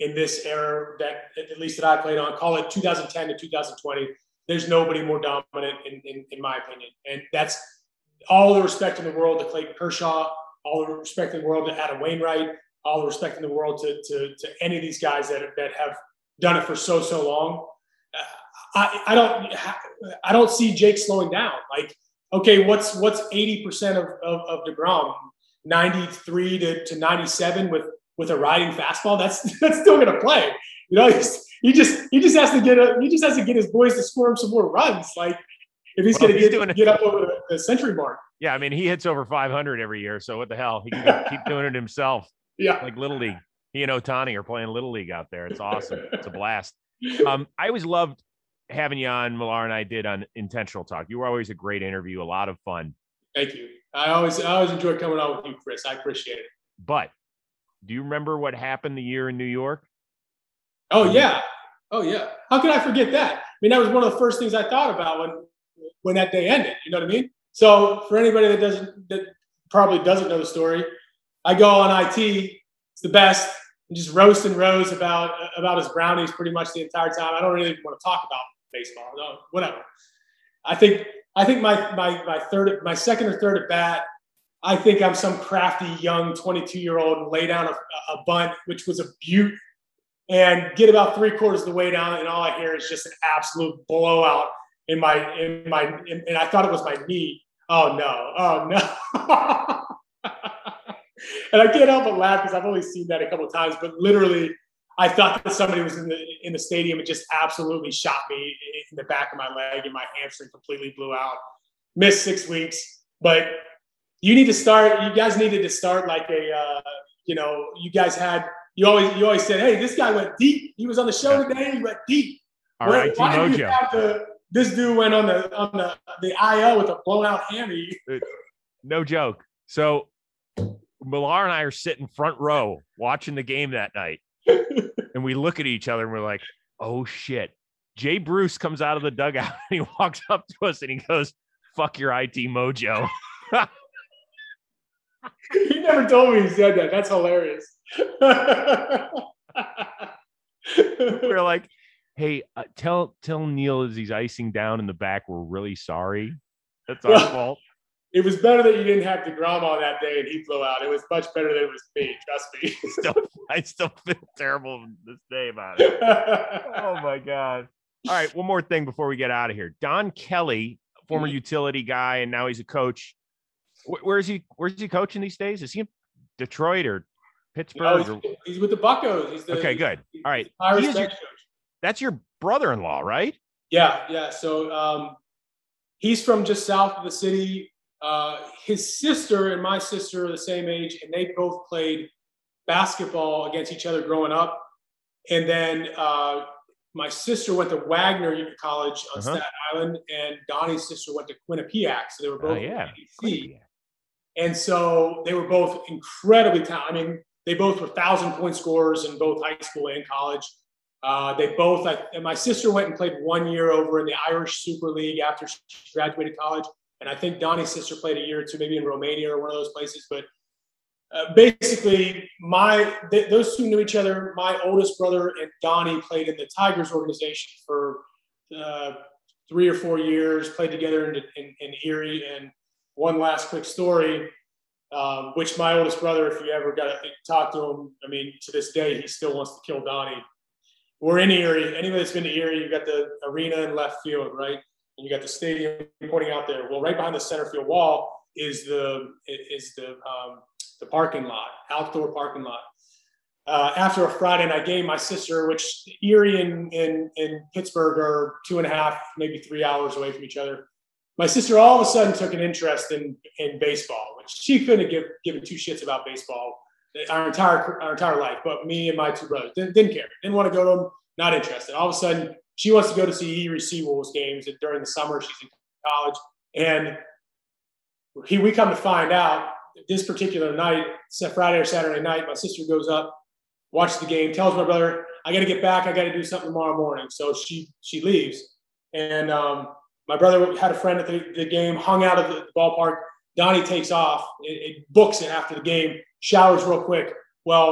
in this era that at least that I played on, call it two thousand ten to two thousand twenty. There's nobody more dominant in, in, in my opinion. And that's all the respect in the world to Clayton Kershaw, all the respect in the world to Adam Wainwright, all the respect in the world to, to, to any of these guys that, that have done it for so, so long. Uh, I, I don't, I don't see Jake slowing down. Like, okay, what's, what's eighty percent of, of, of DeGrom, ninety-three to, to ninety-seven with, with a riding fastball? That's, that's still going to play. You know, he's, he just, he just has to get a, he just has to get his boys to score him some more runs. Like, if he's well, going to get, get up over the, the century mark. Yeah. I mean, he hits over five hundred every year. So what the hell? He can keep doing it himself. Yeah. Like Little League. He and Ohtani are playing Little League out there. It's awesome. It's a blast. Um, I always loved having you on. Millar and I did on Intentional Talk. You were always a great interview, a lot of fun. Thank you. I always, I always enjoy coming on with you, Chris. I appreciate it. But do you remember what happened the year in New York? Oh yeah. Oh yeah. How could I forget that? I mean, that was one of the first things I thought about when, when that day ended. You know what I mean? So for anybody that doesn't, that probably doesn't know the story, I go on I T. It's the best. And just roast and rose about about his brownies pretty much the entire time. I don't really want to talk about baseball. No, whatever. I think I think my my my third my second or third at bat, I think I'm some crafty young twenty-two year old and lay down a, a bunt, which was a beaut, and get about three quarters of the way down, and all I hear is just an absolute blowout in my in my in, and I thought it was my knee. Oh no! Oh no! And I can't help but laugh because I've only seen that a couple of times, but literally I thought that somebody was in the in the stadium and just absolutely shot me in the back of my leg, and my hamstring completely blew out. Missed six weeks. But you need to start, you guys needed to start like a, uh, you know, you guys had, you always you always said, hey, this guy went deep. He was on the show yeah. today, he went deep. All right, I T Mojo. The, this dude went on the on the, the I L with a blown out hammy. No joke. So Millar and I are sitting front row watching the game that night, and we look at each other and we're like, oh shit. Jay Bruce comes out of the dugout and he walks up to us and he goes, fuck your I T Mojo. He never told me he said that. That's hilarious. We're like, hey, uh, tell tell Neil as he's icing down in the back, we're really sorry. That's our well, fault. It was better that you didn't have DeGrom on that day and he flew out. It was much better than it was me. Trust me. still, I still feel terrible this day about it. Oh, my God. All right, one more thing before we get out of here. Don Kelly, former mm-hmm. utility guy, and now he's a coach. Where is he? Where's he coaching these days? Is he in Detroit or Pittsburgh? No, he's, or... he's with the Buccos. He's the, okay, good. He's, All right. He your, that's your brother-in-law, right? Yeah, yeah. So um, he's from just south of the city. Uh, his sister and my sister are the same age, and they both played basketball against each other growing up. And then uh, my sister went to Wagner College on uh-huh. Staten Island, and Donnie's sister went to Quinnipiac. So they were both oh, yeah. A C. And so they were both incredibly talented. I mean, they both were thousand point scorers in both high school and college. Uh, they both, I, and my sister went and played one year over in the Irish Super League after she graduated college. And I think Donnie's sister played a year or two, maybe in Romania or one of those places. But uh, basically, my th- those two knew each other. My oldest brother and Donnie played in the Tigers organization for uh, three or four years, played together in, in, in Erie. And one last quick story, um, which my oldest brother, if you ever got to talk to him, I mean, to this day, he still wants to kill Donnie. We're in Erie. Anybody that's been to Erie, you've got the arena in left field, right? And you got the stadium pointing out there. Well, right behind the center field wall is the is the um, the parking lot, outdoor parking lot. Uh, after a Friday night game, my sister, which Erie and, and, and Pittsburgh are two and a half, maybe three hours away from each other, my sister all of a sudden took an interest in in baseball, which she couldn't have give, given two shits about baseball our entire our entire life. But me and my two brothers didn't, didn't care, didn't want to go to them, not interested. All of a sudden, she wants to go to see Erie Seawolves games during the summer. She's in college. And he, we come to find out this particular night, Friday or Saturday night, my sister goes up, watches the game, tells my brother, I got to get back. I got to do something tomorrow morning. So she she leaves. And um, my brother had a friend at the, the game, hung out at the ballpark. Donnie takes off, it, it books it after the game, showers real quick. Well,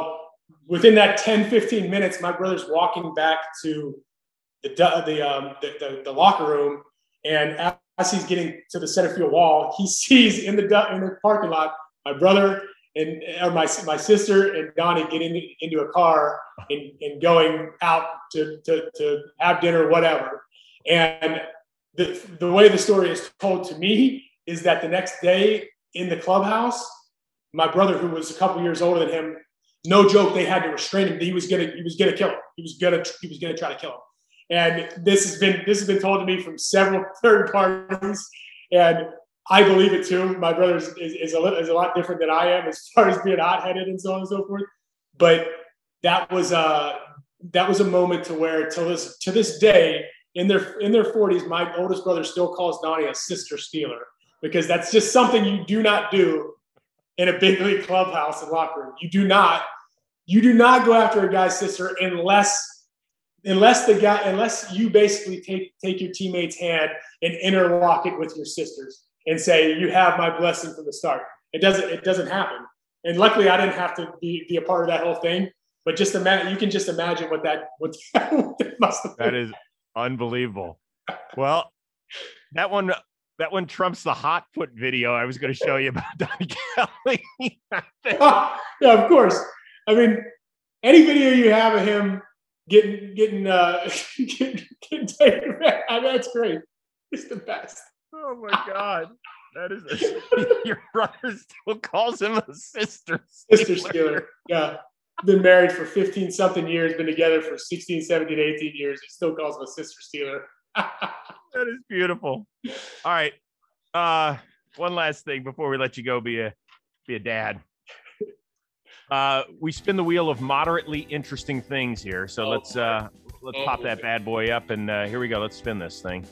within that ten, fifteen minutes, my brother's walking back to the the, um, the, the, the locker room. And as he's getting to the center field wall, he sees in the in the parking lot my brother and or my my sister and Donnie getting into, into a car and, and going out to, to to have dinner, whatever. And the the way the story is told to me is that the next day in the clubhouse, my brother, who was a couple years older than him, no joke, they had to restrain him. He was gonna he was gonna kill him. He was gonna he was gonna try to kill him. And this has been this has been told to me from several third parties, and I believe it too. My brother is, is, is, a, little, is a lot different than I am as far as being hot-headed and so on and so forth. But that was a that was a moment to where till this to this day in their in their forties, my oldest brother still calls Donnie a sister Steeler, because that's just something you do not do in a big league clubhouse and locker room. You do not you do not go after a guy's sister unless. Unless the guy, unless you basically take take your teammate's hand and interlock it with your sister's and say, "You have my blessing from the start." It doesn't. It doesn't happen. And luckily, I didn't have to be, be a part of that whole thing. But just imagine, you can just imagine what that what that must have been. That is unbelievable. Well, that one that one trumps the hot foot video I was going to show you about Donnie Kelly. Yeah, of course. I mean, any video you have of him. Getting, getting, uh, getting, getting taken back. I mean, that's great. It's the best. Oh my God. That is, a, your brother still calls him a sister. Sister Steeler. Yeah. Been married for fifteen something years, been together for sixteen, seventeen, eighteen years. He still calls him a sister Steeler. That is beautiful. All right. Uh, one last thing before we let you go be a, be a dad. Uh, we spin the wheel of moderately interesting things here. So oh, let's uh, let's oh, pop that okay. bad boy up, and uh, here we go. Let's spin this thing.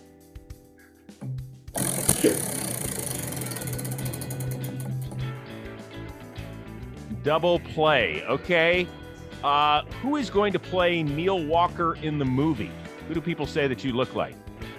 Double play. Okay. Uh, who is going to play Neil Walker in the movie? Who do people say that you look like?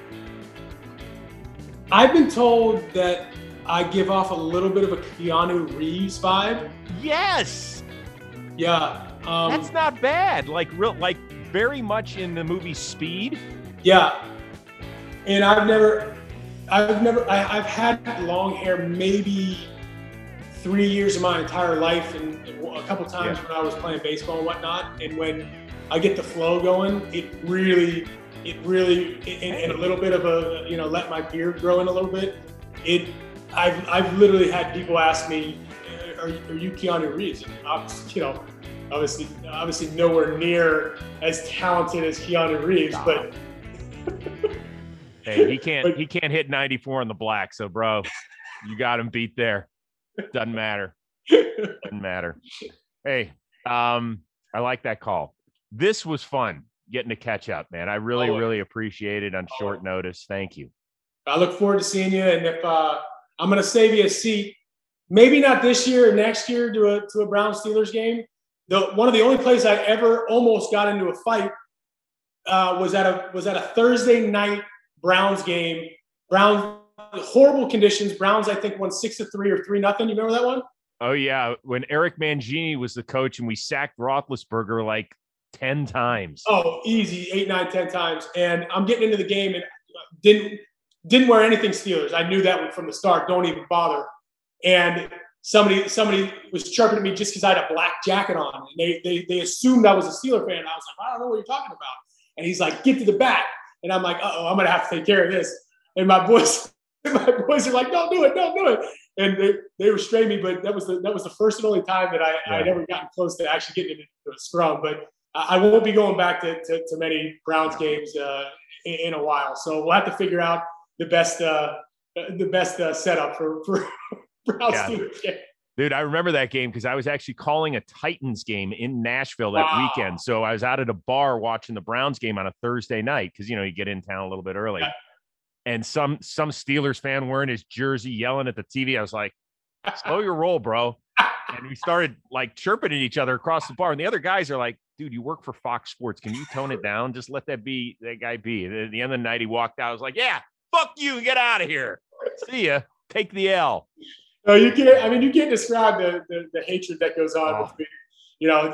I've been told that I give off a little bit of a Keanu Reeves vibe. Yes. Yeah, um, that's not bad. Like real, like very much in the movie Speed. Yeah, and I've never, I've never, I, I've had long hair maybe three years of my entire life, and a couple times yeah. when I was playing baseball and whatnot. And when I get the flow going, it really, it really, and, and a little bit of a, you know, let my beard grow in a little bit. It, I've, I've literally had people ask me. Are, are you Keanu Reeves? And obviously, you know, obviously, obviously nowhere near as talented as Keanu Reeves, nah. but hey, he can't but, he can't hit ninety-four on the black. So, bro, you got him beat there. Doesn't matter. Doesn't matter. Hey, um, I like that call. This was fun getting to catch up, man. I really, oh, really appreciate it on oh. short notice. Thank you. I look forward to seeing you, and if uh, I'm going to save you a seat. Maybe not this year or next year to a to a Browns Steelers game. The one of the only places I ever almost got into a fight uh, was at a was at a Thursday night Browns game. Browns horrible conditions. Browns I think won six to three or three nothing. You remember that one? Oh yeah, when Eric Mangini was the coach and we sacked Roethlisberger like ten times. Oh, easy eight, nine, ten times. And I'm getting into the game and didn't didn't wear anything Steelers. I knew that from the start. Don't even bother. And somebody somebody was chirping at me just because I had a black jacket on. And they, they they assumed I was a Steeler fan. And I was like, I don't know what you're talking about. And he's like, get to the bat. And I'm like, uh-oh, I'm going to have to take care of this. And my boys my boys are like, don't do it, don't do it. And they, they restrained me. But that was the that was the first and only time that I, yeah. I'd ever gotten close to actually getting into a scrum. But I won't be going back to, to, to many Browns games uh, in, in a while. So we'll have to figure out the best uh, the best uh, setup for, for Yeah. Dude, I remember that game because I was actually calling a Titans game in Nashville that wow. weekend. So I was out at a bar watching the Browns game on a Thursday night because, you know, you get in town a little bit early. Yeah. And some some Steelers fan wearing his jersey yelling at the T V. I was like, slow your roll, bro. And we started like chirping at each other across the bar. And the other guys are like, dude, you work for Fox Sports. Can you tone it down? Just let that be that guy be. And at the end of the night, he walked out. I was like, yeah, fuck you. Get out of here. See ya. Take the L. No, you can't. I mean, you can't describe the the, the hatred that goes on oh. between, you know,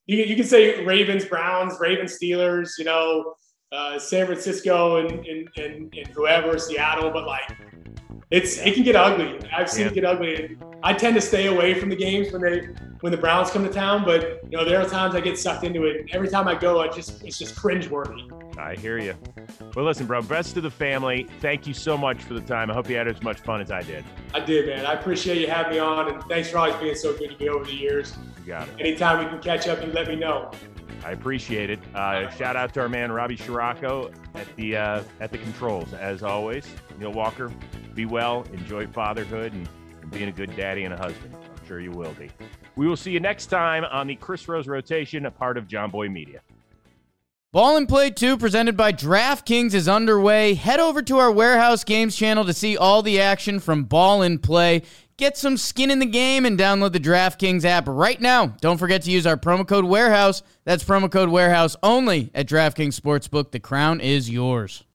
you, you can say Ravens, Browns, Ravens, Steelers, you know, uh, San Francisco and, and, and, and whoever, Seattle, but like it's it can get ugly. I've seen Yeah. it get ugly. I tend to stay away from the games when they when the Browns come to town, but you know there are times I get sucked into it. Every time I go, I just it's just cringeworthy. I hear you. Well, listen, bro, best to the family. Thank you so much for the time. I hope you had as much fun as I did. I did, man. I appreciate you having me on, and thanks for always being so good to me over the years. You got it. Anytime we can catch up, you let me know. I appreciate it. Uh, shout out to our man Robbie Scirocco at the uh, at the controls, as always. Neil Walker, be well, enjoy fatherhood, and, and being a good daddy and a husband. I'm sure you will be. We will see you next time on the Chris Rose Rotation, a part of John Boy Media. Ball and Play two, presented by DraftKings, is underway. Head over to our Warehouse Games channel to see all the action from Ball and Play. Get some skin in the game and download the DraftKings app right now. Don't forget to use our promo code WAREHOUSE. That's promo code WAREHOUSE only at DraftKings Sportsbook. The crown is yours.